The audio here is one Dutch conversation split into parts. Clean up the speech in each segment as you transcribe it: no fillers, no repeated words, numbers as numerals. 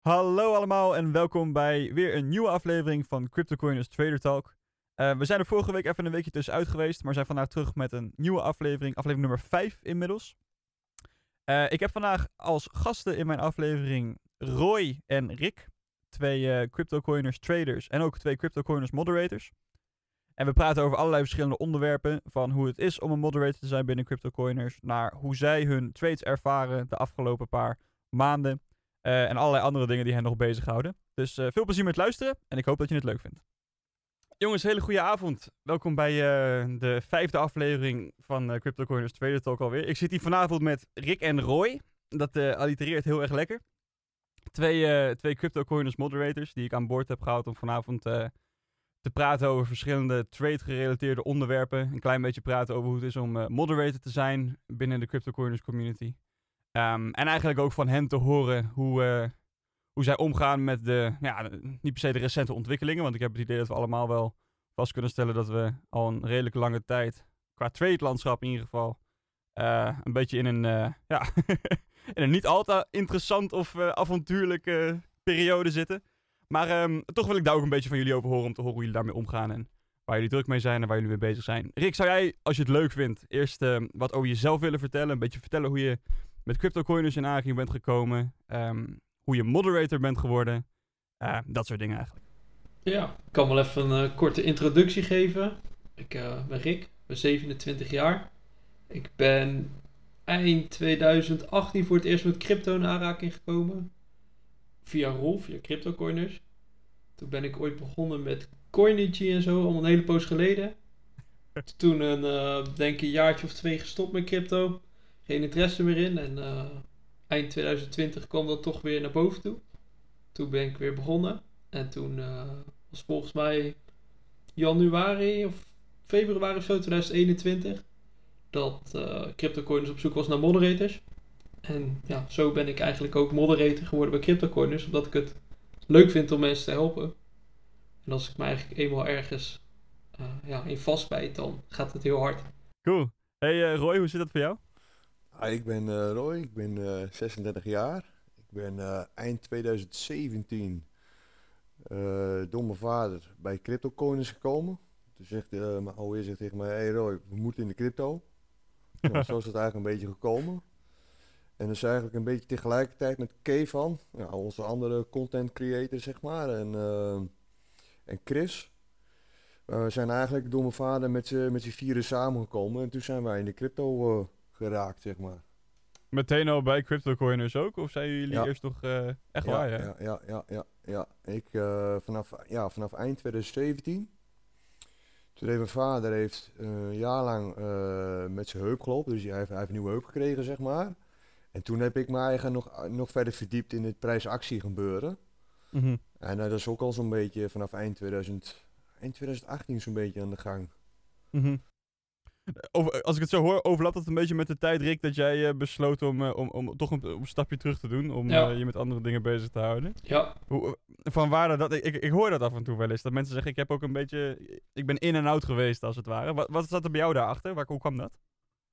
Hallo allemaal en welkom bij weer een nieuwe aflevering van CryptoCoiners Trader Talk. We zijn er vorige week even een weekje tussenuit geweest, maar zijn vandaag terug met een nieuwe aflevering nummer 5 inmiddels. Ik heb vandaag als gasten in mijn aflevering Roy en Rick, twee CryptoCoiners traders en ook twee CryptoCoiners moderators. En we praten over allerlei verschillende onderwerpen, van hoe het is om een moderator te zijn binnen CryptoCoiners, naar hoe zij hun trades ervaren de afgelopen paar maanden. En allerlei andere dingen die hen nog bezighouden. Dus veel plezier met luisteren en ik hoop dat je het leuk vindt. Jongens, hele goede avond. Welkom bij de 5e aflevering van CryptoCoiners Trader Talk alweer. Ik zit hier vanavond met Rick en Roy. Dat allitereert heel erg lekker. Twee CryptoCoiners moderators die ik aan boord heb gehaald om vanavond te praten over verschillende trade-gerelateerde onderwerpen. Een klein beetje praten over hoe het is om moderator te zijn binnen de CryptoCoiners community. En eigenlijk ook van hen te horen hoe zij omgaan met niet per se de recente ontwikkelingen. Want ik heb het idee dat we allemaal wel vast kunnen stellen dat we al een redelijk lange tijd, qua trade-landschap in ieder geval, een beetje in een, in een niet al te interessant of avontuurlijke periode zitten. Maar toch wil ik daar ook een beetje van jullie over horen, om te horen hoe jullie daarmee omgaan en waar jullie druk mee zijn en waar jullie mee bezig zijn. Rick, zou jij, als je het leuk vindt, eerst wat over jezelf willen vertellen? Een beetje vertellen hoe je met CryptoCoiners in aanraking bent gekomen, hoe je moderator bent geworden, dat soort dingen eigenlijk. Ja, ik kan wel even een korte introductie geven. Ik ben Rick, ben 27 jaar. Ik ben eind 2018 voor het eerst met crypto in aanraking gekomen. Via Rolf, via CryptoCoiners. Toen ben ik ooit begonnen met Coinigy en zo, al een hele poos geleden. Toen denk ik een jaartje of 2 gestopt met crypto. Geen interesse meer in. En eind 2020 kwam dat toch weer naar boven toe. Toen ben ik weer begonnen. En toen was volgens mij januari of februari of zo 2021 dat CryptoCoiners op zoek was naar moderators. En ja, zo ben ik eigenlijk ook moderator geworden bij CryptoCoiners, omdat ik het leuk vind om mensen te helpen. En als ik me eigenlijk eenmaal ergens in vastbijt, dan gaat het heel hard. Cool. Hey Roy, hoe zit dat voor jou? Ik ben Roy, ik ben 36 jaar. Ik ben eind 2017 door mijn vader bij CryptoCoiners gekomen. Toen zegt mijn oude heer tegen mij, hey Roy, we moeten in de crypto. Nou, zo is het eigenlijk een beetje gekomen. En dus eigenlijk een beetje tegelijkertijd met Kevan, onze andere content creator zeg maar, en Chris. We zijn eigenlijk door mijn vader met z'n vieren samengekomen en toen zijn wij in de crypto geraakt zeg maar. Meteen al bij CryptoCoiners ook? Of zijn jullie eerst nog echt waar? Ja. Ik vanaf eind 2017. Toen heeft mijn vader een jaar lang met zijn heup gelopen. Dus hij heeft een nieuwe heup gekregen, zeg maar. En toen heb ik me eigenlijk nog verder verdiept in het prijsactie gebeuren. Mm-hmm. En dat is ook al zo'n beetje vanaf eind 2018 zo'n beetje aan de gang. Mm-hmm. Als ik het zo hoor, overlapt dat een beetje met de tijd, Rick, dat jij besloot om toch een stapje terug te doen, om je met andere dingen bezig te houden. Ja. Vanwaar dat, ik hoor dat af en toe wel eens, dat mensen zeggen, ik ben in en out geweest, als het ware. Wat zat er bij jou daarachter? Hoe kwam dat?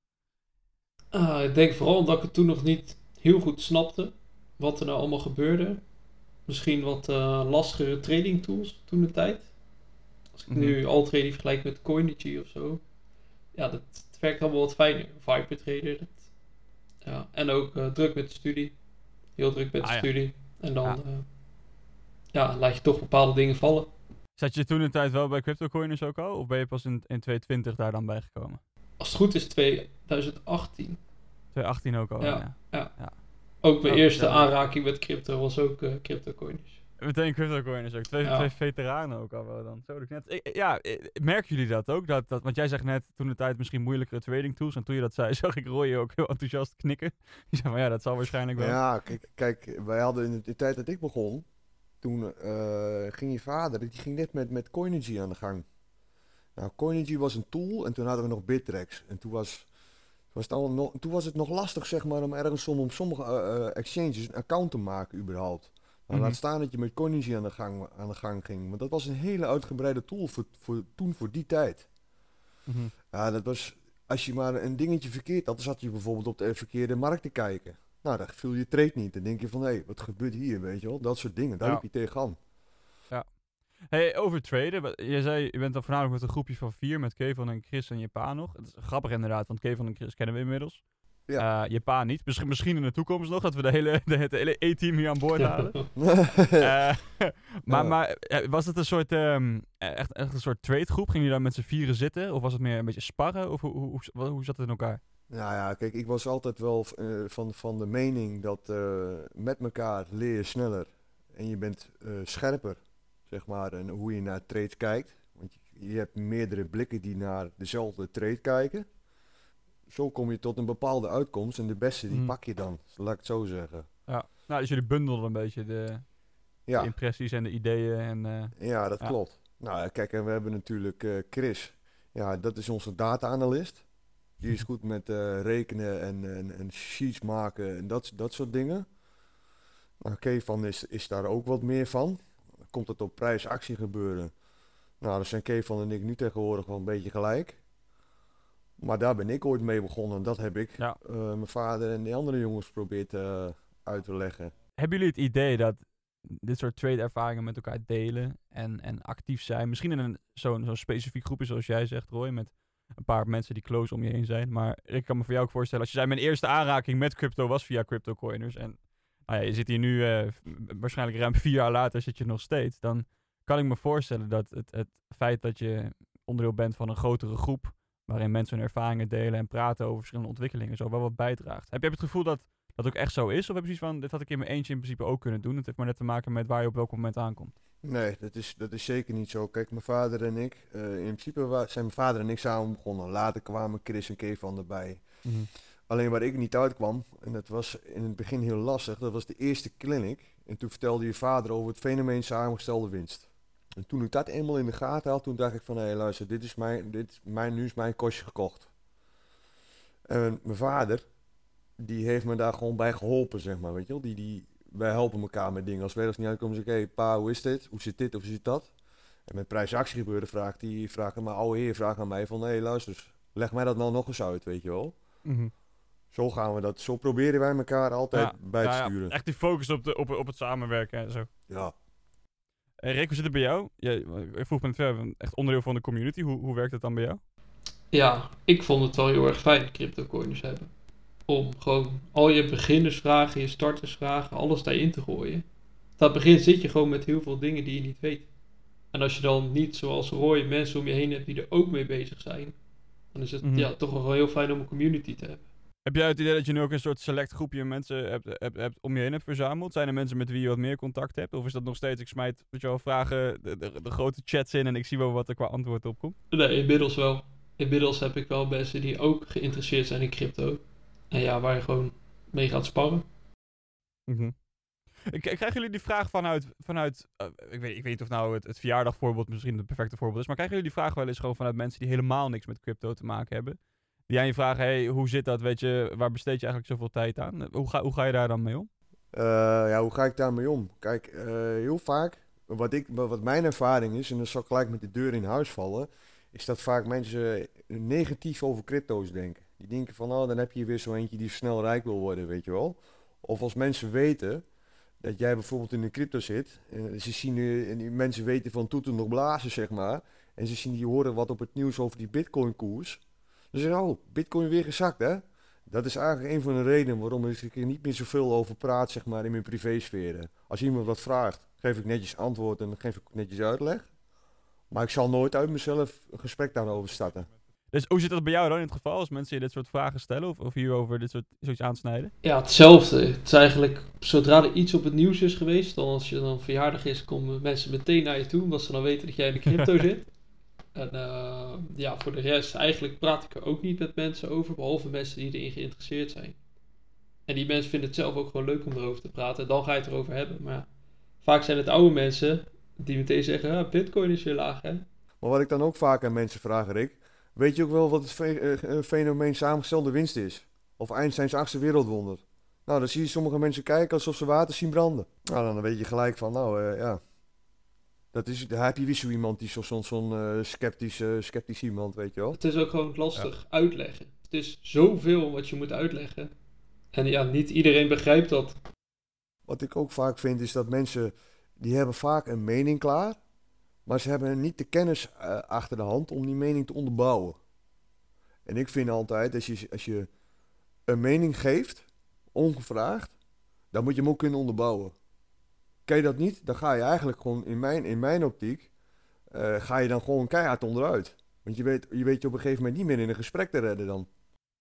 Ik denk vooral omdat ik het toen nog niet heel goed snapte wat er nou allemaal gebeurde. Misschien wat lastigere trading tools toen de tijd. Als ik nu Alt-trading vergelijk met Coinigy of zo. Ja, dat werkt allemaal wat fijner. ViperTrader. Ja. En ook druk met de studie. Heel druk met de studie. En dan laat je toch bepaalde dingen vallen. Zat je toen de tijd wel bij CryptoCoiners ook al? Of ben je pas in 2020 daar dan bij gekomen? Als het goed is 2018. 2018 ook al, ja. Ook mijn eerste aanraking met crypto was ook CryptoCoiners. Meteen CryptoCoiners ook. Twee veteranen ook al wel dan. Zo, merken jullie dat ook? Want jij zegt net toen de tijd misschien moeilijkere trading tools. En toen je dat zei, zag ik Roy ook heel enthousiast knikken. Die zei van dat zal waarschijnlijk wel. Ja, kijk, wij hadden in de tijd dat ik begon, toen ging je vader, die ging net met Coinigy aan de gang. Nou, Coinigy was een tool en toen hadden we nog Bittrex. En toen was het nog lastig zeg maar om ergens om sommige exchanges een account te maken überhaupt. Nou, laat staan dat je met Coinigy aan de gang ging. Want dat was een hele uitgebreide tool voor die tijd. Mm-hmm. Ja, dat was, als je maar een dingetje verkeerd had, dan zat je bijvoorbeeld op de verkeerde markt te kijken. Nou, dan viel je trade niet. Dan denk je van, hé, wat gebeurt hier, weet je wel? Dat soort dingen, daar Ja. loop je tegenaan. Hey, over traden. Je zei, je bent dan voornamelijk met een groepje van 4 met Kevin en Chris en je pa nog. Het is grappig inderdaad, want Kevin en Chris kennen we inmiddels. Ja. Je pa niet. Misschien in de toekomst nog, dat we het hele E-team hier aan boord halen. Maar was het een soort, echt een soort tradegroep? Gingen jullie daar met z'n vieren zitten? Of was het meer een beetje sparren? Of hoe zat het in elkaar? Nou ja, kijk, ik was altijd wel van de mening dat met elkaar leer je sneller. En je bent scherper, zeg maar, en hoe je naar trades kijkt. Want je hebt meerdere blikken die naar dezelfde trade kijken. Zo kom je tot een bepaalde uitkomst en de beste die pak je dan, laat ik het zo zeggen. Ja. Nou, dus jullie bundelden een beetje de Ja, impressies en de ideeën. ja, dat Ja. klopt. Nou, ja, kijk, en we hebben natuurlijk Chris. Ja, dat is onze data-analyst. Die is goed met rekenen en sheets maken en dat soort dingen. Nou, Kevin is daar ook wat meer van. Komt het op prijs-actie gebeuren? Nou, dan zijn Kevin en ik nu tegenwoordig wel een beetje gelijk. Maar daar ben ik ooit mee begonnen. En dat heb ik Ja. mijn vader en die andere jongens geprobeerd uit te leggen. Hebben jullie het idee dat dit soort trade-ervaringen met elkaar delen en actief zijn, misschien in zo'n specifiek groepje zoals jij zegt, Roy, met een paar mensen die close om je heen zijn, maar ik kan me voor jou ook voorstellen, als je zei, mijn eerste aanraking met crypto was via CryptoCoiners en nou ja, je zit hier nu, waarschijnlijk ruim 4 jaar later zit je nog steeds, dan kan ik me voorstellen dat het feit dat je onderdeel bent van een grotere groep, waarin mensen hun ervaringen delen en praten over verschillende ontwikkelingen, zo wel wat bijdraagt. Heb je het gevoel dat dat ook echt zo is? Of heb je zoiets van, dit had ik in mijn eentje in principe ook kunnen doen. Het heeft maar net te maken met waar je op welk moment aankomt. Nee, dat is zeker niet zo. Kijk, mijn vader en ik, in principe zijn mijn vader en ik samen begonnen. Later kwamen Chris en Kevin erbij. Alleen waar ik niet uitkwam, en dat was in het begin heel lastig, dat was de eerste clinic. En toen vertelde je vader over het fenomeen samengestelde winst. En toen ik dat eenmaal in de gaten had, toen dacht ik van, hé luister, nu is mijn kostje gekocht. En mijn vader, die heeft me daar gewoon bij geholpen, zeg maar, weet je wel. Wij helpen elkaar met dingen. Als wij er niet uitkomen, zeg ik, hé pa, hoe is dit? Hoe zit dit of hoe zit dat? En met prijsactie gebeuren vraagt mijn oude heer vraagt aan mij van, hé luister, leg mij dat nou nog eens uit, weet je wel. Zo gaan we dat, zo proberen wij elkaar altijd bij te sturen. Ja. Echt die focus op het samenwerken en zo. Ja. Rick, hoe zit het bij jou? Ik vroeg me net verder, echt onderdeel van de community. Hoe werkt het dan bij jou? Ja, ik vond het wel heel erg fijn CryptoCoiners hebben. Om gewoon al je beginnersvragen, je startersvragen, alles daarin te gooien. Dat begin zit je gewoon met heel veel dingen die je niet weet. En als je dan niet, zoals Roy, mensen om je heen hebt die er ook mee bezig zijn, dan is het toch wel heel fijn om een community te hebben. Heb jij het idee dat je nu ook een soort select groepje mensen hebt om je heen hebt verzameld? Zijn er mensen met wie je wat meer contact hebt? Of is dat nog steeds, ik smijt vragen, de grote chats in en ik zie wel wat er qua antwoord op komt? Nee, inmiddels wel. Inmiddels heb ik wel mensen die ook geïnteresseerd zijn in crypto. En ja, waar je gewoon mee gaat sparren. Krijgen jullie die vraag vanuit ik weet niet of nou het verjaardagvoorbeeld misschien het perfecte voorbeeld is, maar krijgen jullie die vraag wel eens gewoon vanuit mensen die helemaal niks met crypto te maken hebben? Die aan je vragen, hey, hoe zit dat, weet je, waar besteed je eigenlijk zoveel tijd aan? Hoe ga je daar dan mee om? Hoe ga ik daarmee om? Kijk, heel vaak, wat mijn ervaring is, en dat zal gelijk met de deur in huis vallen, is dat vaak mensen negatief over crypto's denken. Die denken van, dan heb je weer zo eentje die snel rijk wil worden, weet je wel. Of als mensen weten dat jij bijvoorbeeld in een crypto zit, en ze zien en die mensen weten van toeten nog blazen, zeg maar, en die horen wat op het nieuws over die bitcoin koers. Dan zeggen ze, bitcoin weer gezakt, hè? Dat is eigenlijk een van de redenen waarom ik er niet meer zoveel over praat, zeg maar, in mijn privésfeer. Als iemand wat vraagt, geef ik netjes antwoord en dan geef ik netjes uitleg. Maar ik zal nooit uit mezelf een gesprek daarover starten. Dus hoe zit dat bij jou dan in het geval, als mensen je dit soort vragen stellen of hierover zoiets aansnijden? Ja, hetzelfde. Het is eigenlijk, zodra er iets op het nieuws is geweest, dan als je dan verjaardag is, komen mensen meteen naar je toe, omdat ze dan weten dat jij in de crypto zit. En voor de rest, eigenlijk praat ik er ook niet met mensen over, behalve mensen die erin geïnteresseerd zijn. En die mensen vinden het zelf ook gewoon leuk om erover te praten, en dan ga je het erover hebben. Maar ja, vaak zijn het oude mensen die meteen zeggen, bitcoin is weer laag, hè. Maar wat ik dan ook vaak aan mensen vraag, Rick, weet je ook wel wat het fenomeen samengestelde winst is? Of Einsteins 8e wereldwonder? Nou, dan zie je sommige mensen kijken alsof ze water zien branden. Nou, dan weet je gelijk van, daar heb je weer zo iemand die zo'n sceptisch iemand, weet je wel. Het is ook gewoon lastig uitleggen. Het is zoveel wat je moet uitleggen. En ja, niet iedereen begrijpt dat. Wat ik ook vaak vind is dat mensen, die hebben vaak een mening klaar, maar ze hebben niet de kennis achter de hand om die mening te onderbouwen. En ik vind altijd, als je een mening geeft, ongevraagd, dan moet je hem ook kunnen onderbouwen. Ken je dat niet, dan ga je eigenlijk gewoon in mijn optiek, ga je dan gewoon keihard onderuit. Want je weet je op een gegeven moment niet meer in een gesprek te redden dan.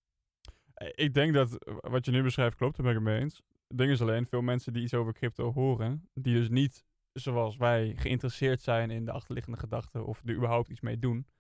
Ik denk dat wat je nu beschrijft klopt, daar ben ik het mee eens. Het ding is alleen, veel mensen die iets over crypto horen, die dus niet, zoals wij, geïnteresseerd zijn in de achterliggende gedachten of er überhaupt iets mee doen,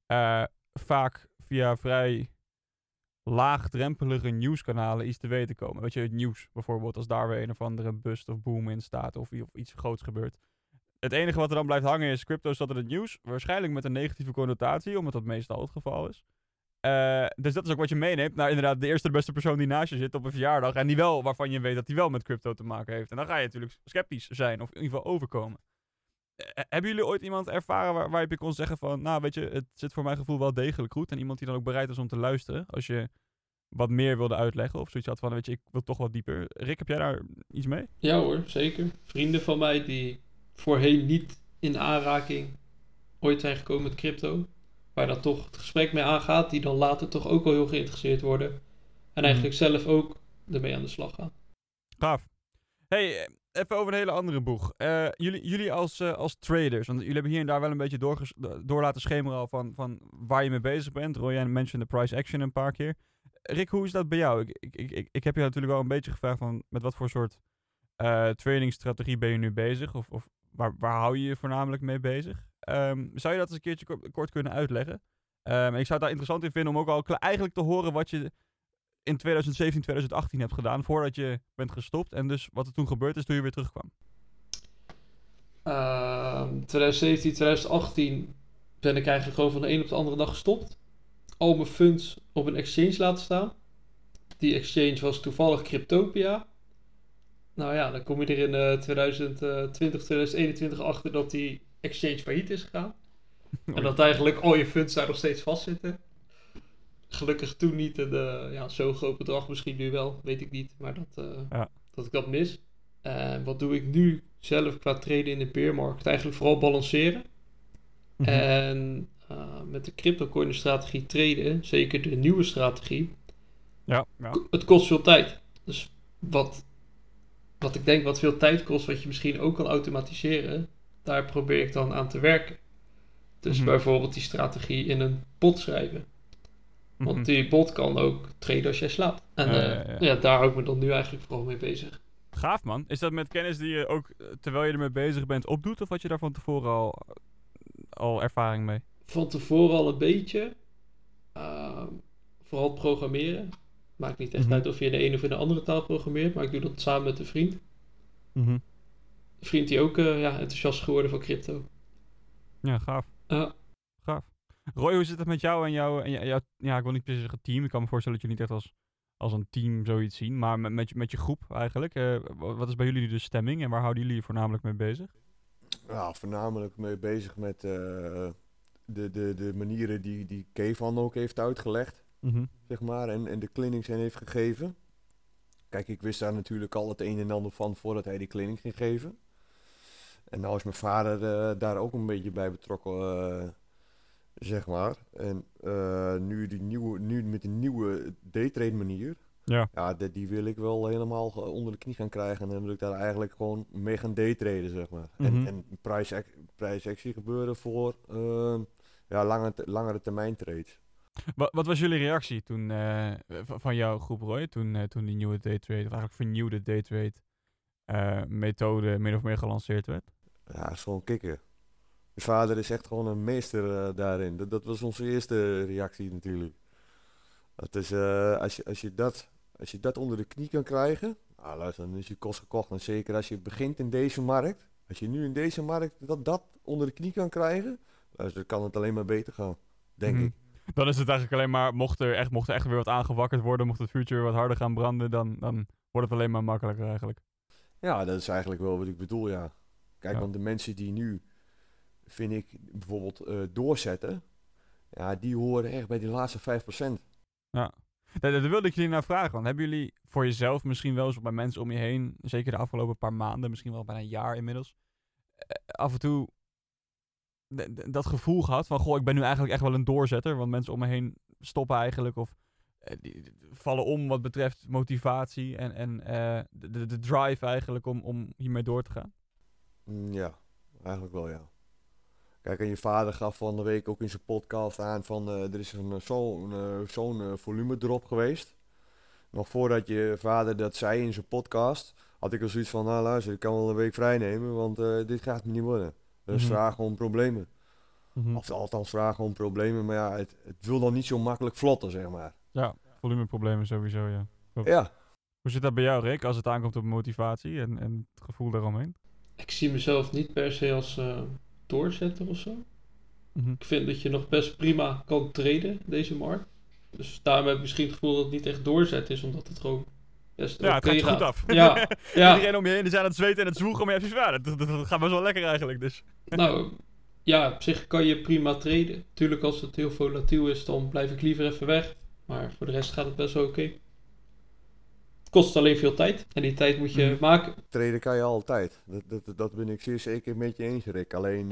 vaak via vrij laagdrempelige nieuwskanalen iets te weten komen. Weet je, het nieuws bijvoorbeeld, als daar weer een of andere bust of boom in staat of iets groots gebeurt. Het enige wat er dan blijft hangen is crypto staat in het nieuws. Waarschijnlijk met een negatieve connotatie, omdat dat meestal het geval is. Dus dat is ook wat je meeneemt naar inderdaad de eerste de beste persoon die naast je zit op een verjaardag. En die wel, waarvan je weet dat die wel met crypto te maken heeft. En dan ga je natuurlijk sceptisch zijn of in ieder geval overkomen. Hebben jullie ooit iemand ervaren waar je kon zeggen van, nou weet je, het zit voor mijn gevoel wel degelijk goed. En iemand die dan ook bereid is om te luisteren als je wat meer wilde uitleggen of zoiets had van, weet je, ik wil toch wat dieper. Rick, heb jij daar iets mee? Ja hoor, zeker. Vrienden van mij die voorheen niet in aanraking ooit zijn gekomen met crypto, waar dan toch het gesprek mee aangaat, die dan later toch ook wel heel geïnteresseerd worden. En eigenlijk zelf ook ermee aan de slag gaan. Gaaf. Hey, even over een hele andere boeg. Jullie als traders, want jullie hebben hier en daar wel een beetje door laten schemeren al van waar je mee bezig bent. Roy, jij mentioned de price action een paar keer. Rick, hoe is dat bij jou? Ik heb je natuurlijk wel een beetje gevraagd van met wat voor soort tradingstrategie ben je nu bezig? Of waar hou je je voornamelijk mee bezig? Zou je dat eens een keertje kort kunnen uitleggen? En ik zou het daar interessant in vinden om ook al eigenlijk te horen wat je in 2017, 2018 hebt gedaan voordat je bent gestopt. En dus wat er toen gebeurd is toen je weer terugkwam. 2017, 2018 ben ik eigenlijk gewoon van de een op de andere dag gestopt. Al mijn funds op een exchange laten staan. Die exchange was toevallig Cryptopia. Nou ja, dan kom je er in 2020, 2021 achter dat die exchange failliet is gegaan. En dat eigenlijk al je funds daar nog steeds vastzitten. Gelukkig toen niet zo'n groot bedrag, misschien nu wel, weet ik niet. Maar dat ik dat mis. Wat doe ik nu zelf qua traden in de beermarkt? Eigenlijk vooral balanceren. En met de cryptocoin strategie traden, zeker de nieuwe strategie, het kost veel tijd. Dus wat ik denk wat veel tijd kost, wat je misschien ook kan automatiseren, daar probeer ik dan aan te werken. Dus bijvoorbeeld die strategie in een bot schrijven. Want die bot kan ook traden als jij slaapt. En daar hou ik me dan nu eigenlijk vooral mee bezig. Gaaf man. Is dat met kennis die je ook, terwijl je ermee bezig bent, opdoet? Of had je daar van tevoren al ervaring mee? Van tevoren al een beetje. Vooral programmeren. Maakt niet echt uit of je in de ene of in de andere taal programmeert. Maar ik doe dat samen met een vriend. Een vriend die ook enthousiast is geworden van crypto. Ja, gaaf. Gaaf. Roy, hoe zit het met jou en jouw ja, ik wil niet precies zeggen team. Ik kan me voorstellen dat jullie niet echt als een team zoiets zien. Maar met je groep eigenlijk. Wat is bij jullie de stemming en waar houden jullie je voornamelijk mee bezig? Ja, voornamelijk mee bezig met de manieren die Kevan ook heeft uitgelegd, zeg maar, en de clinics hen heeft gegeven. Kijk, ik wist daar natuurlijk al het een en ander van voordat hij die clinic ging geven. En nou is mijn vader daar ook een beetje bij betrokken, zeg maar. En nu met de nieuwe daytrade manier, ja die wil ik wel helemaal onder de knie gaan krijgen. En dan wil ik daar eigenlijk gewoon mee gaan daytraden, zeg maar. En price action gebeuren voor langere termijn trades. Wat was jullie reactie toen van jouw groep, Roy? Toen die nieuwe daytrade, of eigenlijk vernieuwde daytrade methode min of meer gelanceerd werd? Ja, het is gewoon kicken. Je vader is echt gewoon een meester daarin. Dat was onze eerste reactie natuurlijk. Dat is, als je dat onder de knie kan krijgen, nou, luister, dan is je kost gekocht. En zeker als je begint in deze markt, als je nu in deze markt dat onder de knie kan krijgen, luister, dan kan het alleen maar beter gaan, denk ik. Dan is het eigenlijk alleen maar, mocht er echt weer wat aangewakkerd worden, mocht het vuurtje weer wat harder gaan branden, dan wordt het alleen maar makkelijker eigenlijk. Ja, dat is eigenlijk wel wat ik bedoel, ja. Kijk, want de mensen die nu, vind ik, bijvoorbeeld doorzetten, ja, die horen echt bij die laatste 5%. Ja. Dat wilde ik jullie naar vragen. Want hebben jullie voor jezelf misschien wel eens of bij mensen om je heen, zeker de afgelopen paar maanden, misschien wel bijna een jaar inmiddels, af en toe dat gevoel gehad van, goh, ik ben nu eigenlijk echt wel een doorzetter, want mensen om me heen stoppen eigenlijk of die vallen om wat betreft motivatie en de drive eigenlijk om hiermee door te gaan? Ja, eigenlijk wel ja. Kijk, en je vader gaf van de week ook in zijn podcast aan van er is zo'n volumedrop geweest. Nog voordat je vader dat zei in zijn podcast, had ik al zoiets van, nou luister, ik kan wel een week vrij nemen, want dit gaat me niet worden. Dus vragen om problemen. Of althans vragen om problemen, maar ja, het wil dan niet zo makkelijk vlotten, zeg maar. Ja, volumeproblemen sowieso, ja. Klopt. Ja. Hoe zit dat bij jou, Rick, als het aankomt op motivatie en het gevoel daaromheen? Ik zie mezelf niet per se als doorzetter of zo. Ik vind dat je nog best prima kan traden in deze markt. Dus daarom heb ik misschien het gevoel dat het niet echt doorzet is, omdat het gewoon best Ja, het gaat je goed af. Ja, ja. Iedereen om je heen die zijn aan het zweten en het zwoegen, maar je hebt zoiets van, dat gaat best wel lekker eigenlijk, dus. Nou, ja, op zich kan je prima traden. Tuurlijk, als het heel volatiel is, dan blijf ik liever even weg. Maar voor de rest gaat het best wel oké. Het kost alleen veel tijd. En die tijd moet je maken. Traden kan je altijd. Dat ben ik zeer zeker met je eens, Rick. Alleen,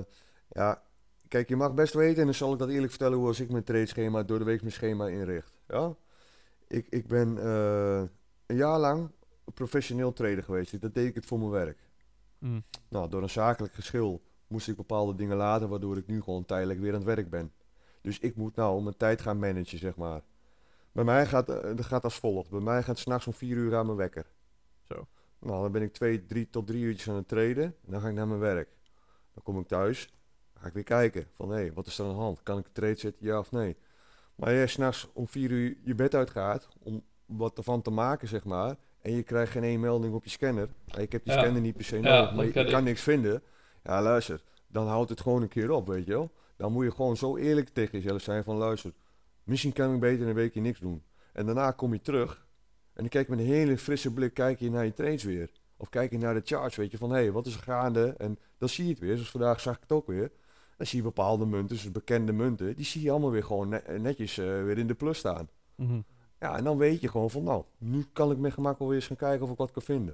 ja, kijk, je mag best weten, en dan zal ik dat eerlijk vertellen hoe als ik mijn tradeschema door de week mijn schema inricht. Ja? Ik ben een jaar lang professioneel trader geweest. Dat deed ik het voor mijn werk. Nou, door een zakelijk geschil moest ik bepaalde dingen laten, waardoor ik nu gewoon tijdelijk weer aan het werk ben. Dus ik moet nou mijn tijd gaan managen, zeg maar. Bij mij gaat als volgt. Bij mij gaat 's nachts om 4 uur aan mijn wekker. Zo. Nou, dan ben ik 3 tot 3 uurtjes aan het traden. En dan ga ik naar mijn werk. Dan kom ik thuis. Dan ga ik weer kijken. Van, hé, wat is er aan de hand? Kan ik een trade zetten, ja of nee? Maar als je 's nachts om 4 uur je bed uitgaat, om wat ervan te maken, zeg maar. En je krijgt geen één melding op je scanner. Ik heb die scanner niet per se nodig, maar je kan niks vinden. Ja, luister. Dan houdt het gewoon een keer op, weet je wel. Dan moet je gewoon zo eerlijk tegen jezelf zijn van, luister. Misschien kan ik beter een weekje niks doen. En daarna kom je terug. En dan kijk je met een hele frisse blik kijk je naar je trades weer. Of kijk je naar de charts, weet je, van hé, wat is er gaande? En dan zie je het weer. Dus vandaag zag ik het ook weer. Dan zie je bepaalde munten, dus bekende munten, die zie je allemaal weer gewoon netjes weer in de plus staan. Ja, en dan weet je gewoon van, nou, nu kan ik met gemak wel weer eens gaan kijken of ik wat kan vinden.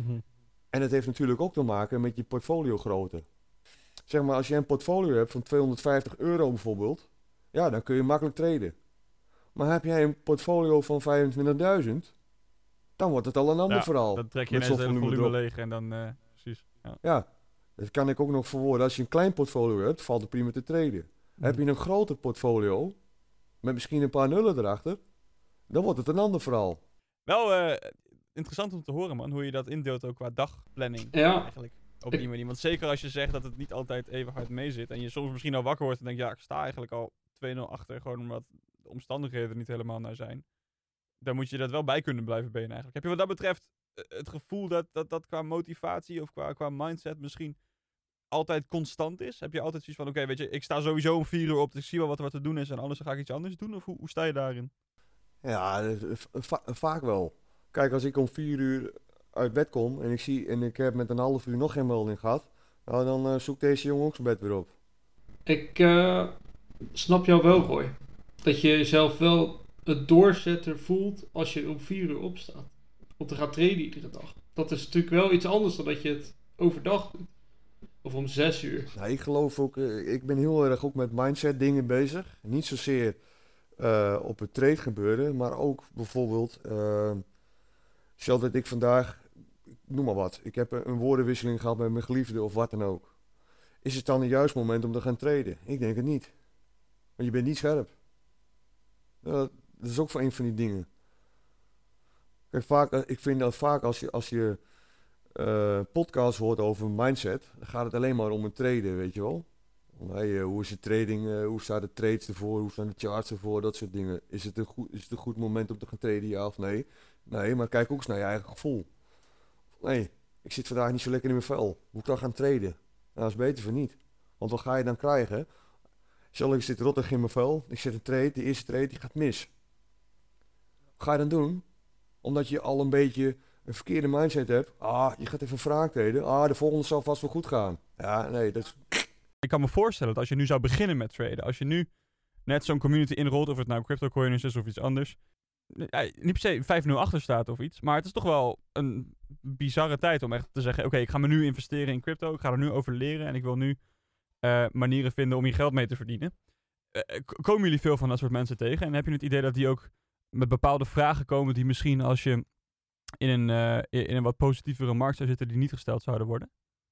En het heeft natuurlijk ook te maken met je portfolio grootte. Zeg maar, als je een portfolio hebt van €250 bijvoorbeeld, ja, dan kun je makkelijk traden. Maar heb jij een portfolio van 25.000, dan wordt het al een ander verhaal. Dan trek je ineens het volume leeg en dan, precies. Ja, dat kan ik ook nog verwoorden. Als je een klein portfolio hebt, valt het prima te traden. Heb je een groter portfolio, met misschien een paar nullen erachter, dan wordt het een ander verhaal. Wel interessant om te horen, man, hoe je dat indeelt ook qua dagplanning. Ja. Eigenlijk. Op die manier. Want zeker als je zegt dat het niet altijd even hard mee zit. En je soms misschien al wakker wordt en denkt, ja, ik sta eigenlijk al 2-0 achter. Gewoon omdat de omstandigheden er niet helemaal naar zijn. Dan moet je dat wel bij kunnen blijven benen eigenlijk. Heb je wat dat betreft het gevoel dat qua motivatie of qua mindset misschien altijd constant is? Heb je altijd zoiets van, oké, weet je, ik sta sowieso om 4 uur op. Dus ik zie wel wat er te doen is en anders ga ik iets anders doen? Of hoe sta je daarin? Ja, vaak wel. Kijk, als ik om 4 uur uit bed kom en ik heb met een half uur nog geen melding gehad, nou, dan zoekt deze jongen ook zijn bed weer op. Ik snap jou wel, Roy. Dat je jezelf wel het doorzetter voelt als je om 4 uur opstaat. Om te gaan trainen iedere dag. Dat is natuurlijk wel iets anders dan dat je het overdag doet. Of om 6 uur. Nou, ik geloof ook, ik ben heel erg ook met mindset dingen bezig. Niet zozeer op het trade gebeuren, maar ook bijvoorbeeld, stel dat ik vandaag, noem maar wat, ik heb een woordenwisseling gehad met mijn geliefde of wat dan ook. Is het dan een juist moment om te gaan traden? Ik denk het niet. Want je bent niet scherp. Dat is ook voor een van die dingen. Kijk, ik vind dat vaak als je podcasts hoort over mindset, dan gaat het alleen maar om een traden, weet je wel. Hoe is de trading, hoe staan de trades ervoor, hoe staan de charts ervoor, dat soort dingen. Is het een goed moment om te gaan traden, ja of nee? Nee, maar kijk ook eens naar je eigen gevoel. Nee, ik zit vandaag niet zo lekker in mijn vel. Moet ik dan gaan traden? Nou, dat is beter voor niet. Want wat ga je dan krijgen? Stel, ik zit rottig in mijn vel, ik zet een trade, de eerste trade die gaat mis. Wat ga je dan doen? Omdat je al een beetje een verkeerde mindset hebt. Je gaat even wraak traden. De volgende zal vast wel goed gaan. Ja, nee, dat is... Ik kan me voorstellen dat als je nu zou beginnen met traden, als je nu net zo'n community inrolt, of het nou CryptoCoiners is of iets anders, niet per se 5-0 achter staat of iets. Maar het is toch wel een bizarre tijd om echt te zeggen... Oké, ik ga me nu investeren in crypto. Ik ga er nu over leren. En ik wil nu manieren vinden om hier geld mee te verdienen. Komen jullie veel van dat soort mensen tegen? En heb je het idee dat die ook met bepaalde vragen komen... die misschien als je in een wat positievere markt zou zitten... die niet gesteld zouden worden?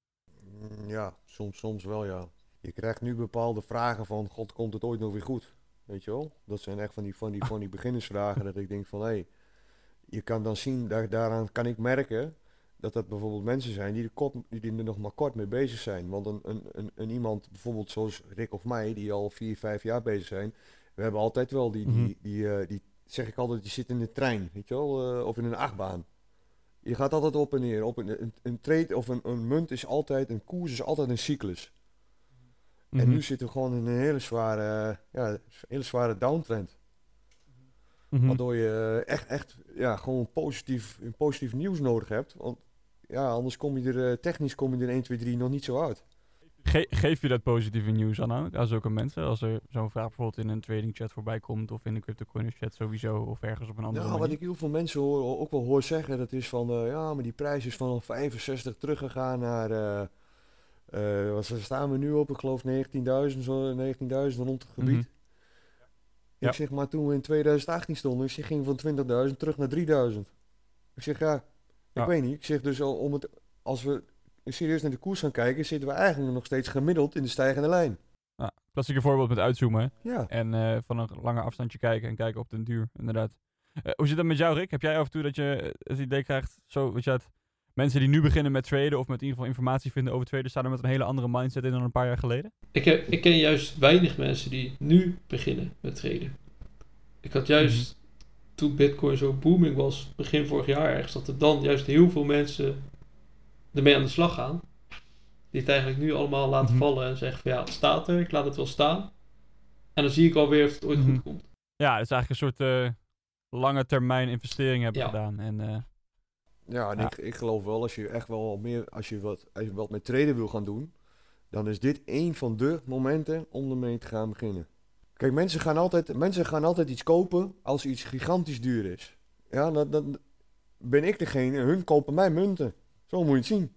Ja, soms wel ja. Je krijgt nu bepaalde vragen van, god, komt het ooit nog weer goed? Weet je wel? Dat zijn echt van die beginnersvragen dat ik denk van, hé, je kan dan zien, daaraan kan ik merken dat dat bijvoorbeeld mensen zijn die er nog maar kort mee bezig zijn. Want een iemand, bijvoorbeeld zoals Rick of mij, die al 4-5 jaar bezig zijn, we hebben altijd wel die zeg ik altijd, je zit in de trein, weet je wel, of in een achtbaan. Je gaat altijd op en neer. Een trade of een munt is altijd, een koers is altijd een cyclus. En nu zitten we gewoon in een hele zware downtrend. Waardoor je echt gewoon positief nieuws nodig hebt. Want ja, anders kom je er technisch in 1, 2, 3 nog niet zo uit. Geef je dat positieve nieuws aan zulke mensen? Als er zo'n vraag bijvoorbeeld in een trading chat voorbij komt... of in een cryptocurrency chat sowieso, of ergens op een andere manier? Wat ik heel veel mensen ook wel hoor zeggen, dat is van... maar die prijs is van 65 teruggegaan naar... wat staan we nu op? Ik geloof 19.000 rond het gebied. Ja. Ik zeg, maar toen we in 2018 stonden, ik zeg, ging van 20.000 terug naar 3.000. Ik zeg, ik weet niet. Ik zeg dus, als we serieus naar de koers gaan kijken, zitten we eigenlijk nog steeds gemiddeld in de stijgende lijn. Klassieke voorbeeld met uitzoomen. Ja. En van een langer afstandje kijken en kijken op den duur, inderdaad. Hoe zit dat met jou, Rick? Heb jij af en toe dat je het idee krijgt, mensen die nu beginnen met traden of met in ieder geval informatie vinden over traden, staan er met een hele andere mindset in dan een paar jaar geleden? Ik ken juist weinig mensen die nu beginnen met traden. Ik had juist, toen Bitcoin zo booming was, begin vorig jaar ergens, dat er dan juist heel veel mensen ermee aan de slag gaan. Die het eigenlijk nu allemaal laten vallen en zeggen van ja, het staat er, ik laat het wel staan. En dan zie ik alweer of het ooit goed komt. Ja, het is eigenlijk een soort lange termijn investering hebben gedaan. En, ik geloof wel, als je echt wel meer, als je wat met traden wil gaan doen, dan is dit één van de momenten om ermee te gaan beginnen. Kijk, mensen gaan altijd iets kopen als iets gigantisch duur is. Ja, dan ben ik degene, hun kopen mij munten. Zo moet je het zien.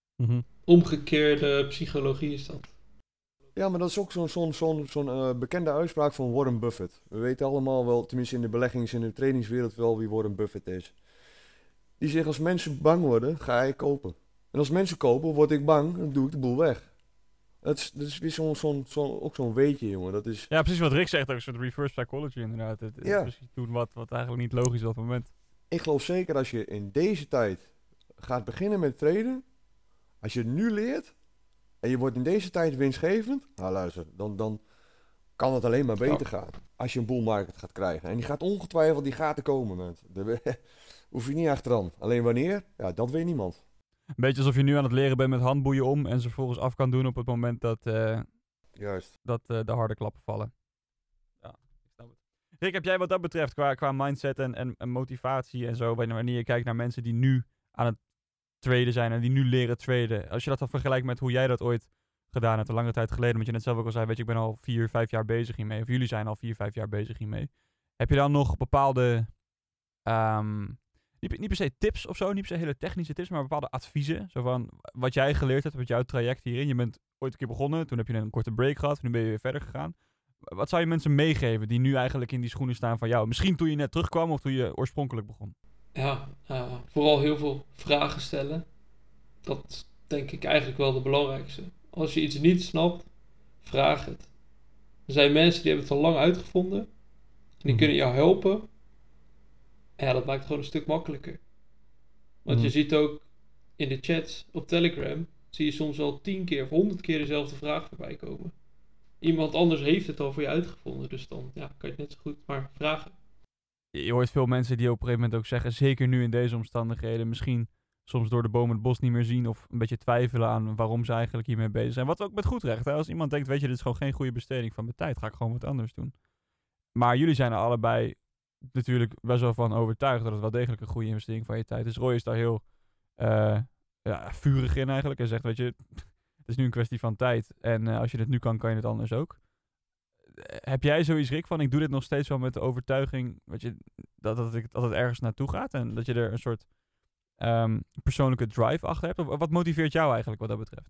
Omgekeerde psychologie is dat. Ja, maar dat is ook zo'n bekende uitspraak van Warren Buffett. We weten allemaal wel, tenminste in de beleggings- en de trainingswereld wel wie Warren Buffett is. Die zegt, als mensen bang worden, ga ik kopen. En als mensen kopen, word ik bang, dan doe ik de boel weg. Dat is weer ook zo'n weetje, jongen. Dat is... Ja, precies wat Rick zegt, ook een soort reverse psychology inderdaad. Het precies doen wat eigenlijk niet logisch is op het moment. Ik geloof zeker als je in deze tijd gaat beginnen met traden, als je het nu leert en je wordt in deze tijd winstgevend, nou luister, dan kan het alleen maar beter gaan. Als je een bull market gaat krijgen. En die gaat ongetwijfeld, die gaat er komen, mensen. Daar hoef je niet achteraan. Alleen wanneer? Ja, dat weet niemand. Een beetje alsof je nu aan het leren bent met handboeien om en ze vervolgens af kan doen op het moment dat, Juist. dat de harde klappen vallen. Ja, ik snap het. Rick, heb jij wat dat betreft qua mindset en motivatie en zo, wanneer je kijkt naar mensen die nu aan het traden zijn en die nu leren traden, als je dat dan vergelijkt met hoe jij dat ooit gedaan hebt, een lange tijd geleden, want je net zelf ook al zei, weet je, ik ben al 4-5 jaar bezig hiermee, of jullie zijn al 4-5 jaar bezig hiermee. Heb je dan nog bepaalde, niet per se tips of zo, niet per se hele technische tips, maar bepaalde adviezen, zo van wat jij geleerd hebt met jouw traject hierin? Je bent ooit een keer begonnen, toen heb je een korte break gehad, nu ben je weer verder gegaan. Wat zou je mensen meegeven die nu eigenlijk in die schoenen staan van jou? Misschien toen je net terugkwam of toen je oorspronkelijk begon? Ja, vooral heel veel vragen stellen. Dat is denk ik eigenlijk wel de belangrijkste. Als je iets niet snapt, vraag het. Er zijn mensen die hebben het al lang uitgevonden. En die kunnen jou helpen. En ja, dat maakt het gewoon een stuk makkelijker. Want je ziet ook in de chats op Telegram, zie je soms wel 10 keer of 100 keer dezelfde vraag voorbij komen. Iemand anders heeft het al voor je uitgevonden. Dus dan kan je het net zo goed maar vragen. Je hoort veel mensen die op een gegeven moment ook zeggen, zeker nu in deze omstandigheden, misschien soms door de bomen het bos niet meer zien of een beetje twijfelen aan waarom ze eigenlijk hiermee bezig zijn. Wat ook met goed recht, hè? Als iemand denkt, weet je, dit is gewoon geen goede besteding van mijn tijd, ga ik gewoon wat anders doen. Maar jullie zijn er allebei natuurlijk best wel van overtuigd dat het wel degelijk een goede investering van je tijd is. Roy is daar heel vurig in eigenlijk en zegt, weet je, het is nu een kwestie van tijd en als je het nu kan, kan je het anders ook. heb jij zoiets, Rick, van ik doe dit nog steeds wel met de overtuiging dat het ergens naartoe gaat en dat je er een soort persoonlijke drive achter hebt? Of wat motiveert jou eigenlijk wat dat betreft?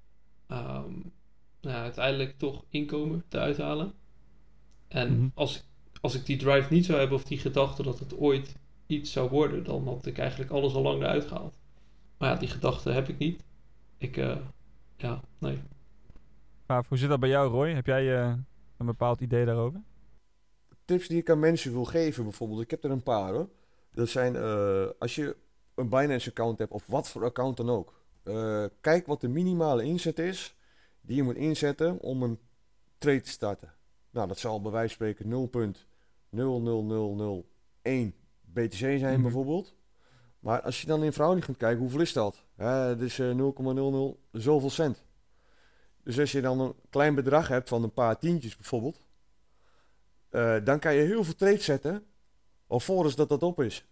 Uiteindelijk toch inkomen te uithalen. En Mhm. als ik die drive niet zou hebben of die gedachte dat het ooit iets zou worden, dan had ik eigenlijk alles al lang eruit gehaald. Maar ja, die gedachte heb ik niet. Nee. Maar hoe zit dat bij jou, Roy? Heb jij een bepaald idee daarover? Tips die ik aan mensen wil geven bijvoorbeeld, ik heb er een paar hoor. Dat zijn, als je een Binance account hebt of wat voor account dan ook. Kijk wat de minimale inzet is die je moet inzetten om een trade te starten. Nou, dat zal bij wijze van spreken 0.00001 BTC zijn bijvoorbeeld. Maar als je dan in verhouding gaat kijken, hoeveel is dat? Het is 0,00 zoveel cent. Dus als je dan een klein bedrag hebt van een paar tientjes bijvoorbeeld, dan kan je heel veel trades zetten, alvorens dat op is.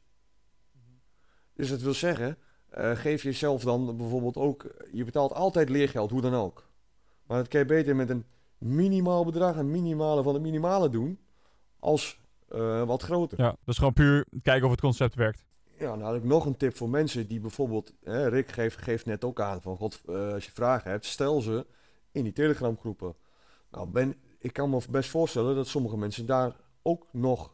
Dus dat wil zeggen, geef jezelf dan bijvoorbeeld ook, je betaalt altijd leergeld, hoe dan ook. Maar dat kan je beter met een minimaal bedrag, een minimale van het minimale doen, als wat groter. Ja, dus gewoon puur kijken of het concept werkt. Ja, dan had ik nog een tip voor mensen die bijvoorbeeld, Rick geeft net ook aan van god, als je vragen hebt, stel ze in die Telegram groepen. Nou, ik kan me best voorstellen dat sommige mensen daar ook nog,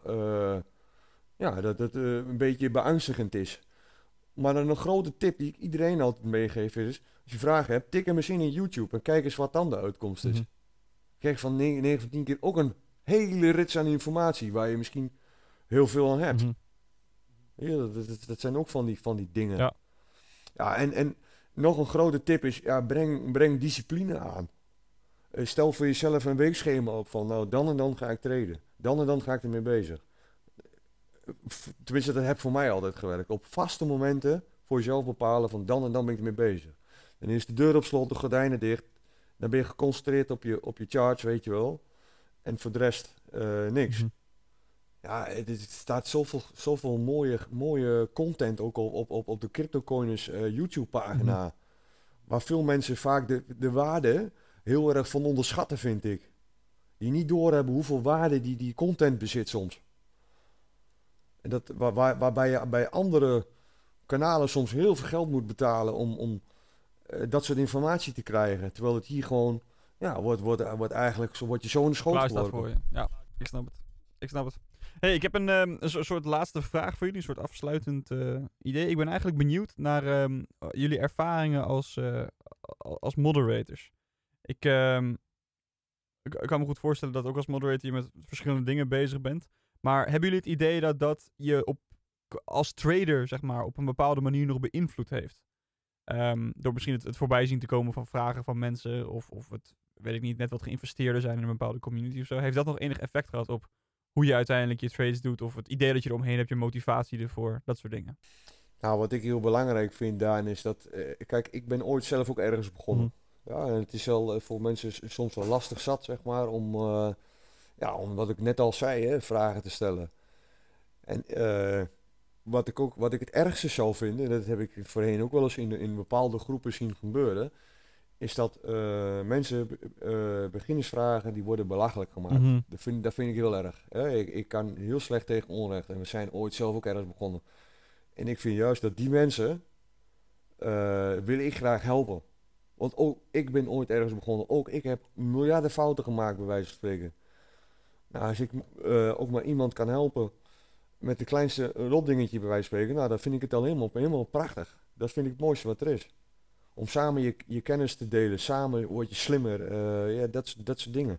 dat het een beetje beangstigend is. Maar dan een grote tip die ik iedereen altijd meegeef is, als je vragen hebt, tik hem eens in YouTube en kijk eens wat dan de uitkomst is. Je krijgt van 9 van 10 keer ook een hele rits aan informatie waar je misschien heel veel aan hebt. Ja, dat zijn ook van die dingen. Ja. Ja, en nog een grote tip is, ja, breng discipline aan. Stel voor jezelf een weekschema op van, nou, dan en dan ga ik traden. Dan en dan ga ik ermee bezig. Tenminste, dat heb voor mij altijd gewerkt. Op vaste momenten voor jezelf bepalen van dan en dan ben ik ermee bezig. Dan is de deur op slot, de gordijnen dicht. Dan ben je geconcentreerd op je charts, weet je wel. En voor de rest niks. Ja, het staat zoveel mooie content ook op de CryptoCoiners YouTube pagina. Waar veel mensen vaak de waarde heel erg van onderschatten, vind ik. Die niet doorhebben hoeveel waarde die content bezit soms. En waarbij je bij andere kanalen soms heel veel geld moet betalen om dat soort informatie te krijgen. Terwijl het hier gewoon, ja, wordt eigenlijk, word je zo in de schoot geworpen. Voor je. Ja, ik snap het. Hey, ik heb een soort laatste vraag voor jullie, een soort afsluitend idee. Ik ben eigenlijk benieuwd naar jullie ervaringen als moderators. Ik kan me goed voorstellen dat ook als moderator je met verschillende dingen bezig bent. Maar hebben jullie het idee dat je als trader, zeg maar, op een bepaalde manier nog beïnvloed heeft? Door misschien het voorbij zien te komen van vragen van mensen of het, weet ik niet, net wat geïnvesteerder zijn in een bepaalde community of zo. Heeft dat nog enig effect gehad op hoe je uiteindelijk je trades doet of het idee dat je eromheen hebt, je motivatie ervoor, dat soort dingen? Nou, wat ik heel belangrijk vind, Daan, is dat, kijk, ik ben ooit zelf ook ergens begonnen. Ja, en het is wel voor mensen soms wel lastig zat, zeg maar, om wat ik net al zei, vragen te stellen. En wat ik het ergste zou vinden, en dat heb ik voorheen ook wel eens in bepaalde groepen zien gebeuren, is dat mensen beginnersvragen, die worden belachelijk gemaakt. Dat vind ik heel erg. Ik kan heel slecht tegen onrecht en we zijn ooit zelf ook ergens begonnen. En ik vind juist dat die mensen wil ik graag helpen. Want ook ik ben ooit ergens begonnen. Ook ik heb miljarden fouten gemaakt, bij wijze van spreken. Nou, als ik ook maar iemand kan helpen met de kleinste rotdingetje, bij wijze van spreken, nou, dan vind ik het al helemaal prachtig. Dat vind ik het mooiste wat er is. Om samen je kennis te delen, samen word je slimmer, dat soort dingen.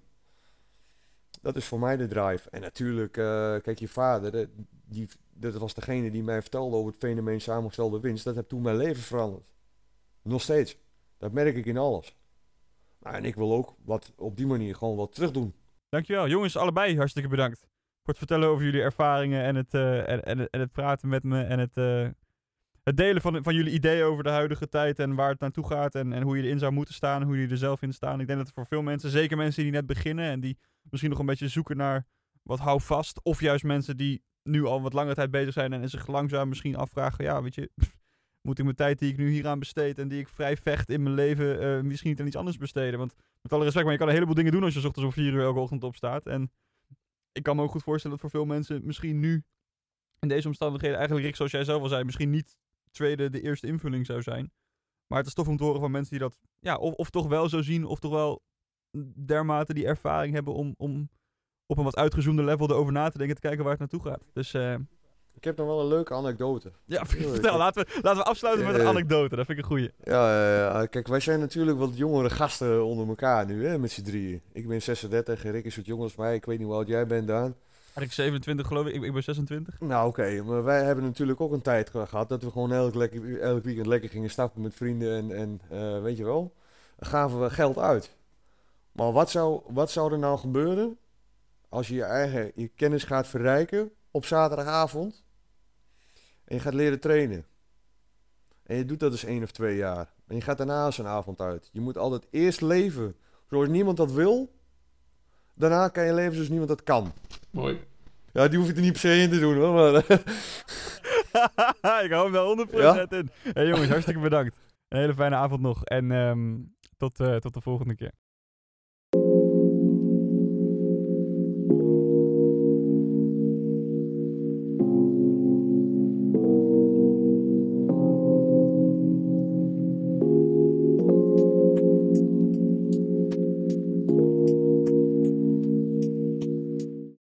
Dat is voor mij de drive. En natuurlijk, kijk, je vader, dat was degene die mij vertelde over het fenomeen samengestelde winst. Dat heeft toen mijn leven veranderd. Nog steeds. Dat merk ik in alles. Nou, en ik wil ook op die manier gewoon wat terug doen. Dankjewel. Jongens, allebei hartstikke bedankt voor het vertellen over jullie ervaringen en het praten met me en het delen van jullie ideeën over de huidige tijd en waar het naartoe gaat en hoe je erin zou moeten staan, hoe jullie er zelf in staan. Ik denk dat het voor veel mensen, zeker mensen die net beginnen en die misschien nog een beetje zoeken naar wat houvast, of juist mensen die nu al wat langere tijd bezig zijn en zich langzaam misschien afvragen, ja, weet je, moet ik mijn tijd die ik nu hieraan besteed en die ik vrij vecht in mijn leven misschien niet aan iets anders besteden. Want met alle respect, maar je kan een heleboel dingen doen als je 's ochtends om 4 uur elke ochtend opstaat. En ik kan me ook goed voorstellen dat voor veel mensen misschien nu in deze omstandigheden, eigenlijk Rick, zoals jij zelf al zei, misschien niet traden de eerste invulling zou zijn. Maar het is tof om te horen van mensen die dat of toch wel zo zien, of toch wel dermate die ervaring hebben om op een wat uitgezoomde level erover na te denken, te kijken waar het naartoe gaat. Dus Ik heb nog wel een leuke anekdote. ja, vertel. Laten we afsluiten met een anekdote. Dat vind ik een goeie. Ja, kijk, wij zijn natuurlijk wat jongere gasten onder elkaar nu, hè, met z'n drieën. Ik ben 36, Rick is wat jonger als mij. Ik weet niet hoe oud jij bent, Daan. Eigenlijk 27 geloof ik. Ik ben 26. Nou, oké, maar wij hebben natuurlijk ook een tijd gehad dat we gewoon elk weekend lekker gingen stappen met vrienden en weet je wel, dan gaven we geld uit. Maar wat zou er nou gebeuren als je je kennis gaat verrijken op zaterdagavond en je gaat leren trainen? En je doet dat dus 1 of 2 jaar. En je gaat daarna eens een avond uit. Je moet altijd eerst leven zoals niemand dat wil. Daarna kan je leven zoals niemand dat kan. Mooi. Ja, die hoef je er niet per se in te doen hoor. Maar Ik hou hem wel 100% in. Hey jongens, hartstikke bedankt. Een hele fijne avond nog. En tot de volgende keer.